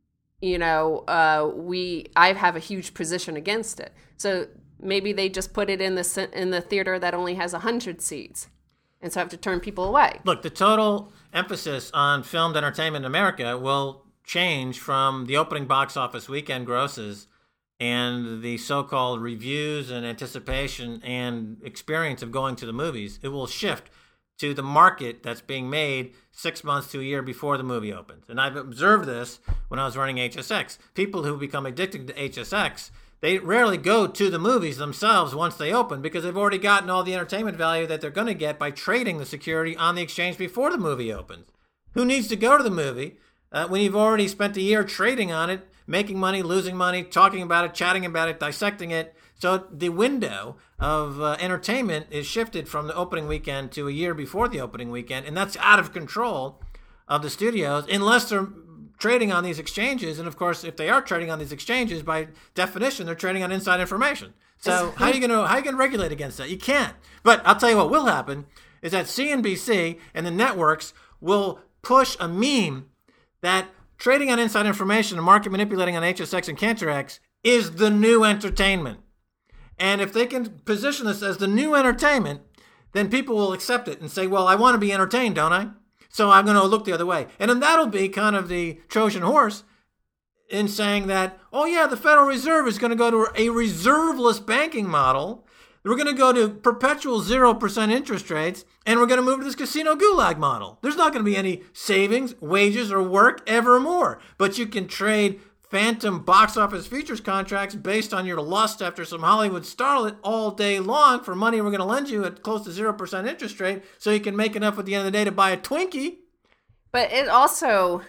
have a huge position against it. So maybe they just put it in the theater that only has 100 seats. And so I have to turn people away.
Look, the total emphasis on filmed entertainment in America will change from the opening box office weekend grosses and the so-called reviews and anticipation and experience of going to the movies. It will shift to the market that's being made 6 months to a year before the movie opens. And I've observed this when I was running HSX. People who become addicted to HSX, they rarely go to the movies themselves once they open because they've already gotten all the entertainment value that they're going to get by trading the security on the exchange before the movie opens. Who needs to go to the movie when you've already spent a year trading on it, making money, losing money, talking about it, chatting about it, dissecting it? So the window of entertainment is shifted from the opening weekend to a year before the opening weekend, and that's out of control of the studios unless they're trading on these exchanges. And of course, if they are trading on these exchanges, by definition, they're trading on inside information. So how are you going to regulate against that? You can't. But I'll tell you what will happen is that CNBC and the networks will push a meme that trading on inside information and market manipulating on HSX and CantorX is the new entertainment. And if they can position this as the new entertainment, then people will accept it and say, well, I want to be entertained, don't I? So I'm going to look the other way. And then that'll be kind of the Trojan horse in saying that, oh yeah, the Federal Reserve is going to go to a reserveless banking model. We're going to go to perpetual 0% interest rates, and we're going to move to this casino gulag model. There's not going to be any savings, wages, or work evermore. But you can trade phantom box office futures contracts based on your lust after some Hollywood starlet all day long for money we're going to lend you at close to 0% interest rate so you can make enough at the end of the day to buy a Twinkie.
But it also,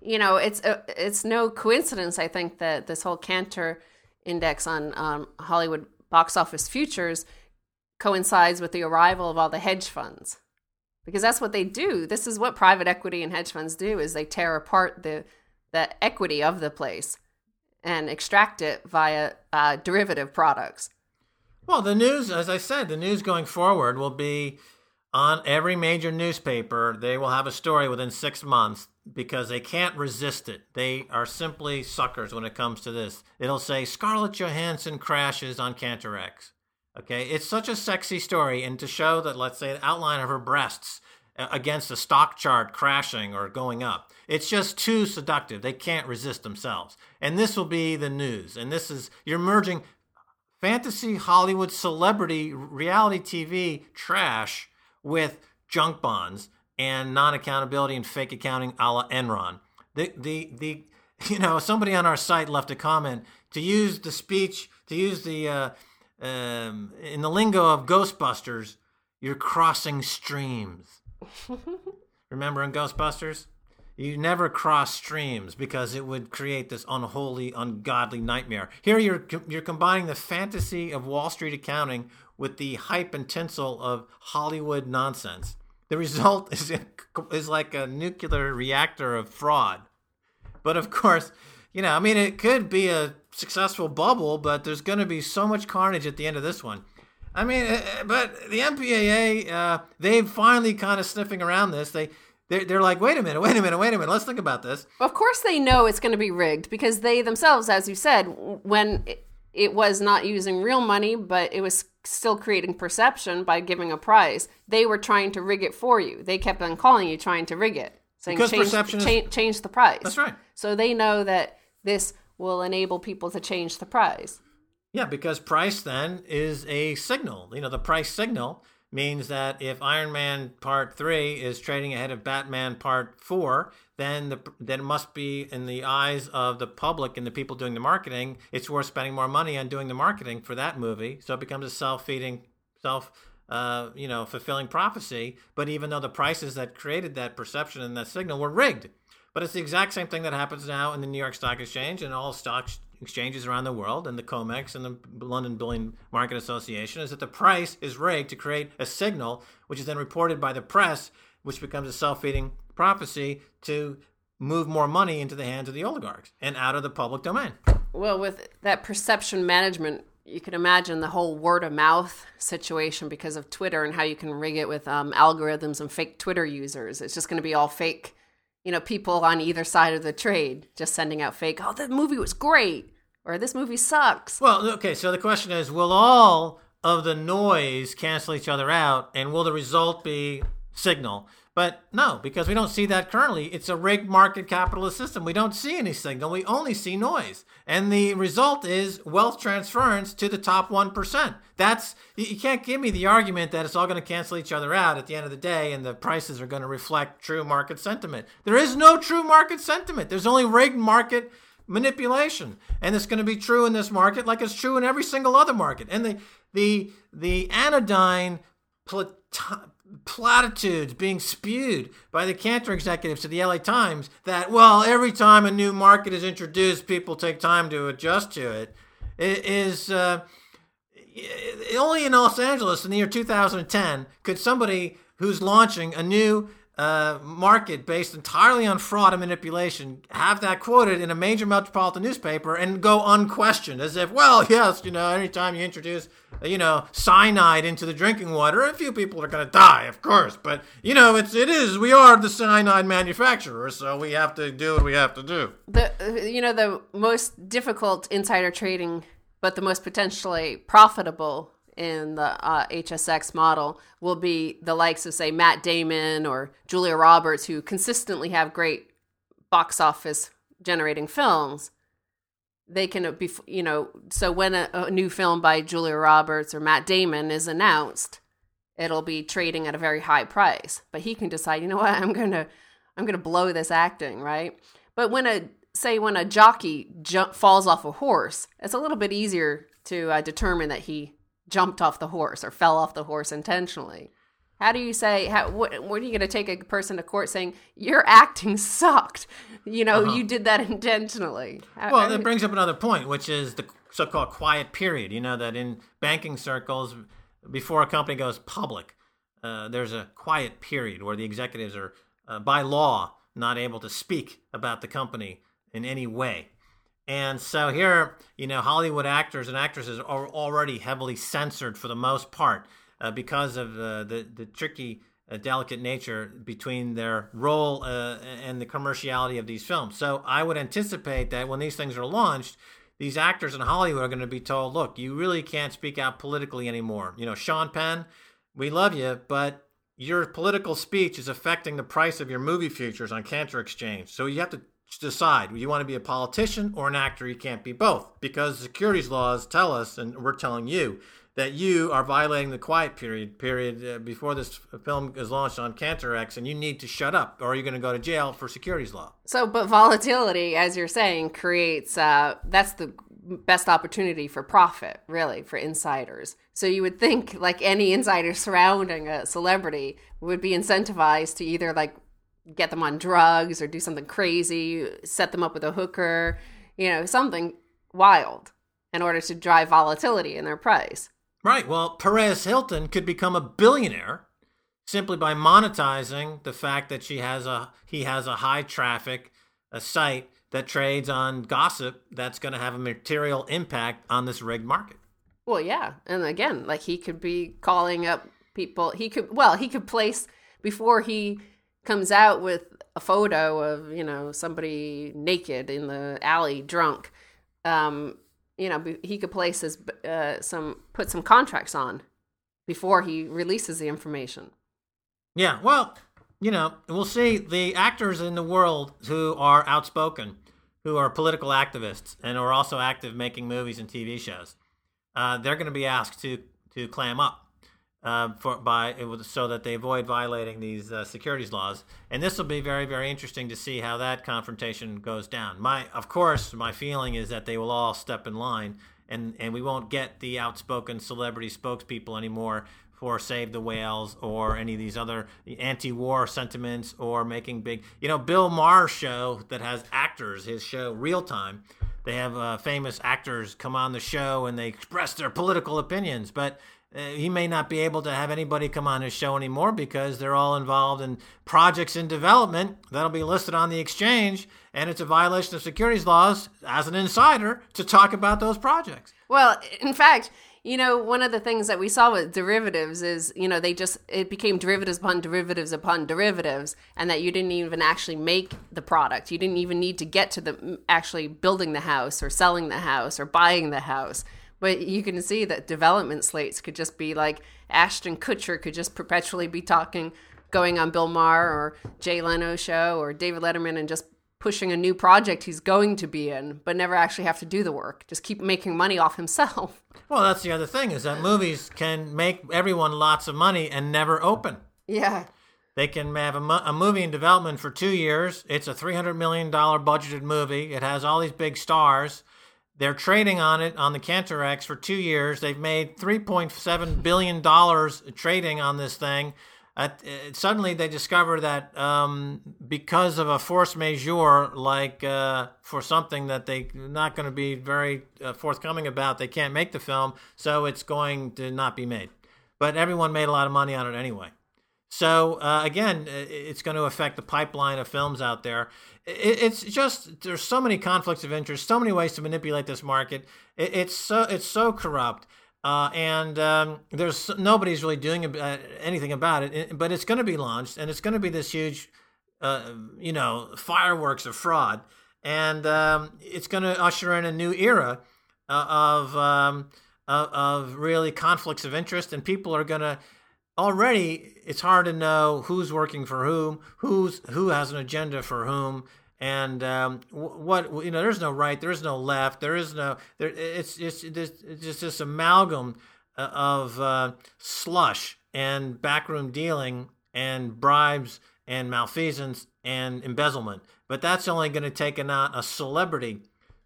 it's no coincidence, I think, that this whole Cantor index on Hollywood box office futures coincides with the arrival of all the hedge funds. Because that's what they do. This is what private equity and hedge funds do, is they tear apart the equity of the place and extract it via derivative products.
Well, the news, as I said, the news going forward will be on every major newspaper. They will have a story within 6 months because they can't resist it. They are simply suckers when it comes to this. It'll say Scarlett Johansson crashes on CantorX. Okay, it's such a sexy story, and to show that, let's say, an outline of her breasts against a stock chart crashing or going up. It's just too seductive. They can't resist themselves. And this will be the news. And you're merging fantasy Hollywood celebrity reality TV trash with junk bonds and non-accountability and fake accounting a la Enron. Somebody on our site left a comment in the lingo of Ghostbusters, you're crossing streams. Remember in Ghostbusters? You never cross streams because it would create this unholy, ungodly nightmare. Here you're combining the fantasy of Wall Street accounting with the hype and tinsel of Hollywood nonsense. The result is like a nuclear reactor of fraud. But of course, it could be a successful bubble, but there's going to be so much carnage at the end of this one. But the MPAA, they've finally kind of sniffing around this. They they're like, wait a minute. Let's think about this.
Of course they know it's going to be rigged because they themselves, as you said, when it was not using real money, but it was still creating perception by giving a price, they were trying to rig it for you. They kept on calling you trying to rig it, saying change the price.
That's right.
So they know that this will enable people to change the price.
Yeah, because price then is a signal. The price signal means that if Iron Man Part 3 is trading ahead of Batman Part 4, then it must be, in the eyes of the public and the people doing the marketing, it's worth spending more money on doing the marketing for that movie. So it becomes a self-feeding, fulfilling prophecy. But even though the prices that created that perception and that signal were rigged. But it's the exact same thing that happens now in the New York Stock Exchange and all stock exchanges around the world, and the COMEX and the London Bullion Market Association, is that the price is rigged to create a signal, which is then reported by the press, which becomes a self-feeding prophecy to move more money into the hands of the oligarchs and out of the public domain.
Well, with that perception management, you can imagine the whole word of mouth situation because of Twitter and how you can rig it with algorithms and fake Twitter users. It's just going to be all fake, people on either side of the trade just sending out fake, oh, that movie was great, or this movie sucks.
Well, okay, so the question is, will all of the noise cancel each other out, and will the result be signal? But no, because we don't see that currently. It's a rigged market capitalist system. We don't see any signal. We only see noise. And the result is wealth transference to the top 1%. You can't give me the argument that it's all going to cancel each other out at the end of the day and the prices are going to reflect true market sentiment. There is no true market sentiment. There's only rigged market manipulation. And it's going to be true in this market like it's true in every single other market. And the anodyne platitudes being spewed by the Cantor executives to the LA Times that, well, every time a new market is introduced, people take time to adjust to it, is only in Los Angeles in the year 2010 could somebody who's launching a new market based entirely on fraud and manipulation have that quoted in a major metropolitan newspaper and go unquestioned, as if, well, yes, anytime you introduce cyanide into the drinking water, a few people are going to die, of course, but we are the cyanide manufacturer, so we have to do what we have to do.
The most difficult insider trading, but the most potentially profitable in the HSX model will be the likes of, say, Matt Damon or Julia Roberts, who consistently have great box office generating films. They can be, so when a new film by Julia Roberts or Matt Damon is announced, it'll be trading at a very high price. But he can decide, I'm gonna blow this acting, right? But when a jockey falls off a horse, it's a little bit easier to determine that he jumped off the horse or fell off the horse intentionally. How do you say, what are you going to take a person to court saying, your acting sucked? You did that intentionally.
Well, that brings up another point, which is the so-called quiet period. That in banking circles, before a company goes public, there's a quiet period where the executives are, by law, not able to speak about the company in any way. And so here, Hollywood actors and actresses are already heavily censored for the most part because of the tricky, delicate nature between their role and the commerciality of these films. So I would anticipate that when these things are launched, these actors in Hollywood are going to be told, look, you really can't speak out politically anymore. Sean Penn, we love you, but your political speech is affecting the price of your movie futures on Cantor Exchange. So you have to decide, you want to be a politician or an actor. You can't be both, because the securities laws tell us, and we're telling you, that you are violating the quiet period before this film is launched on Cantor X, and you need to shut up or you're going to go to jail for securities law.
So, but volatility, as you're saying, creates, that's the best opportunity for profit, really, for insiders. So you would think like any insider surrounding a celebrity would be incentivized to either get them on drugs or do something crazy, set them up with a hooker, something wild in order to drive volatility in their price.
Right. Well, Perez Hilton could become a billionaire simply by monetizing the fact that he has a high traffic, a site that trades on gossip that's going to have a material impact on this rigged market.
Well, yeah. And again, he could be calling up people. He could place, before he comes out with a photo of, somebody naked in the alley drunk, he could place put some contracts on before he releases the information.
Yeah, well, we'll see. The actors in the world who are outspoken, who are political activists, and are also active making movies and TV shows, they're going to be asked to clam up so that they avoid violating these securities laws. And this will be very, very interesting to see how that confrontation goes down. My feeling is that they will all step in line, and we won't get the outspoken celebrity spokespeople anymore for Save the Whales or any of these other anti-war sentiments or making big... Bill Maher's show that has actors, his show Real Time, they have famous actors come on the show and they express their political opinions, but he may not be able to have anybody come on his show anymore because they're all involved in projects in development that'll be listed on the exchange, and it's a violation of securities laws as an insider to talk about those projects.
Well, in fact... one of the things that we saw with derivatives is, it became derivatives upon derivatives upon derivatives, and that you didn't even actually make the product. You didn't even need to get to the actually building the house or selling the house or buying the house. But you can see that development slates could just be like Ashton Kutcher could just perpetually be going on Bill Maher or Jay Leno's show or David Letterman and just pushing a new project he's going to be in, but never actually have to do the work. Just keep making money off himself.
Well, that's the other thing, is that movies can make everyone lots of money and never open.
Yeah.
They can have a movie in development for 2 years. It's a $300 million budgeted movie. It has all these big stars. They're trading on it on the Cantorex for 2 years. They've made $3.7 billion trading on this thing. Suddenly they discover that because of a force majeure, like for something that they're not going to be very forthcoming about, they can't make the film, so it's going to not be made. But everyone made a lot of money on it anyway. So again, it's going to affect the pipeline of films out there. It's just, there's so many conflicts of interest, so many ways to manipulate this market. It's so corrupt. And there's nobody's really doing anything about it, but it's going to be launched, and it's going to be this huge, fireworks of fraud, and it's going to usher in a new era of really conflicts of interest, and people are going to already. It's hard to know who's working for whom, who has an agenda for whom. And there's no right, there's no left, it's just this amalgam of slush and backroom dealing and bribes and malfeasance and embezzlement. But that's only going to take on a celebrity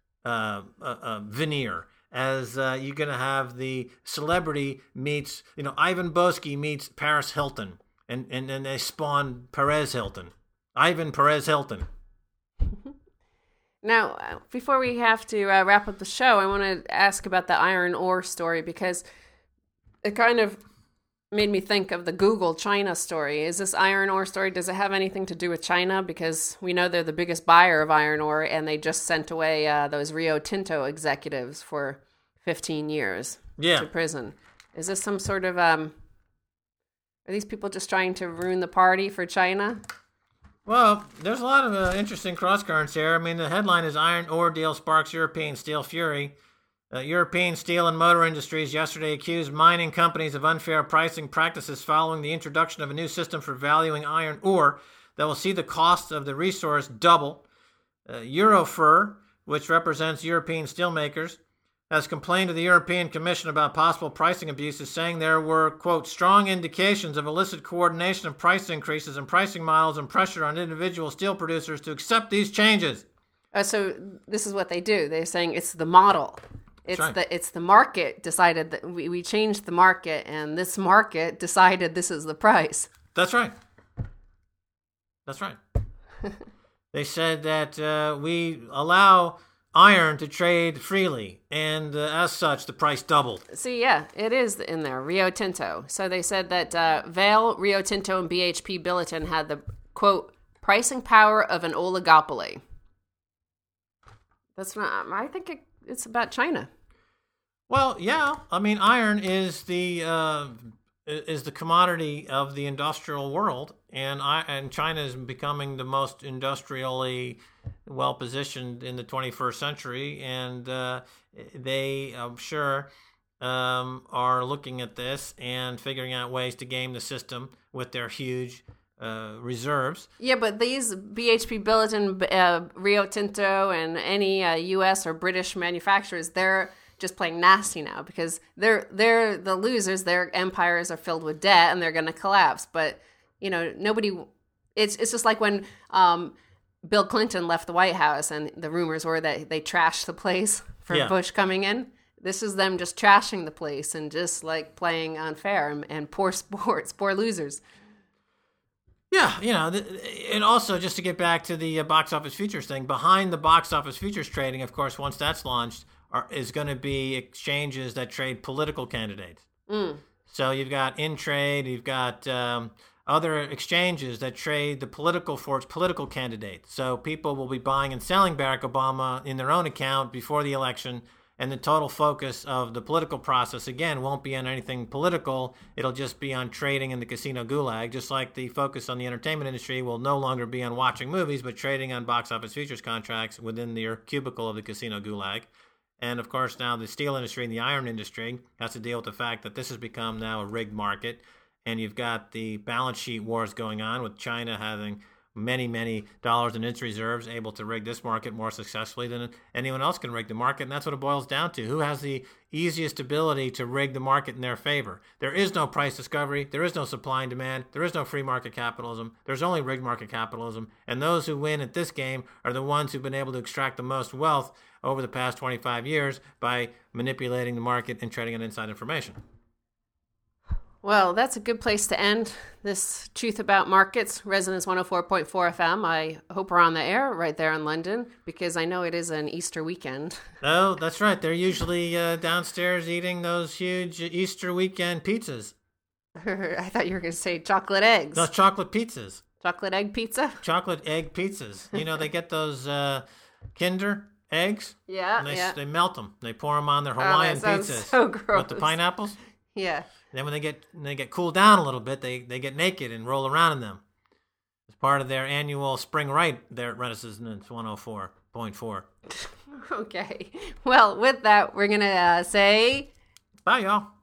veneer, as you're going to have the celebrity meets, Ivan Boesky meets Paris Hilton, and they spawn Perez Hilton, Ivan Perez Hilton.
Now, before we have to wrap up the show, I want to ask about the iron ore story, because it kind of made me think of the Google China story. Is this iron ore story, does it have anything to do with China? Because we know they're the biggest buyer of iron ore, and they just sent away those Rio Tinto executives for 15 years to prison. Is this some sort of... are these people just trying to ruin the party for China?
Well, there's a lot of interesting cross-currents here. I mean, the headline is Iron Ore Deal Sparks European Steel Fury. European steel and motor industries yesterday accused mining companies of unfair pricing practices following the introduction of a new system for valuing iron ore that will see the cost of the resource double. Eurofer, which represents European steelmakers, has complained to the European Commission about possible pricing abuses, saying there were, quote, strong indications of illicit coordination of price increases and pricing models and pressure on individual steel producers to accept these changes.
So this is what they do. They're saying it's the model. It's the market decided that we changed the market, and this market decided this is the price.
That's right. They said that we allow iron to trade freely, and as such, the price doubled.
See, yeah, it is in there, Rio Tinto. So they said that Vale, Rio Tinto, and BHP Billiton had the, quote, pricing power of an oligopoly. That's not, I think it's about China.
Well, yeah, I mean, iron is the commodity of the industrial world, and China is becoming the most industrially well positioned in the 21st century, and they, I'm sure, are looking at this and figuring out ways to game the system with their huge reserves.
Yeah, but these BHP Billiton, Rio Tinto, and any U.S. or British manufacturers, they're just playing nasty now because they're the losers. Their empires are filled with debt and they're going to collapse. But nobody. It's just like when Bill Clinton left the White House and the rumors were that they trashed the place for Bush coming in. This is them just trashing the place and just like playing unfair and poor sports, poor losers.
Yeah, and also just to get back to the box office futures thing, behind the box office futures trading, of course, once that's launched, is going to be exchanges that trade political candidates. So you've got InTrade, you've got other exchanges that trade the political candidates. So people will be buying and selling Barack Obama in their own account before the election, and the total focus of the political process, again, won't be on anything political. It'll just be on trading in the casino gulag, just like the focus on the entertainment industry will no longer be on watching movies, but trading on box office futures contracts within the cubicle of the casino gulag. And, of course, now the steel industry and the iron industry has to deal with the fact that this has become now a rigged market, and you've got the balance sheet wars going on with China having many dollars in its reserves, able to rig this market more successfully than anyone else can rig the market. And that's what it boils down to. Who has the easiest ability to rig the market in their favor? There is no price discovery. There is no supply and demand. There is no free market capitalism. There's only rigged market capitalism. And those who win at this game are the ones who've been able to extract the most wealth over the past 25 years by manipulating the market and trading on inside information.
Well, that's a good place to end this Truth About Markets, Resonance 104.4 FM. I hope we're on the air right there in London, because I know it is an Easter weekend.
Oh, that's right. They're usually downstairs eating those huge Easter weekend pizzas.
I thought you were going to say chocolate eggs.
Those chocolate pizzas.
Chocolate egg pizza?
Chocolate egg pizzas. They get those Kinder eggs.
Yeah,
and they melt them. They pour them on their Hawaiian pizzas.
So gross.
With the pineapples.
Yeah.
Then when they get cooled down a little bit, they get naked and roll around in them. It's part of their annual spring rite there at Resonance 104.4.
Okay. Well, with that, we're going to say...
Bye, y'all.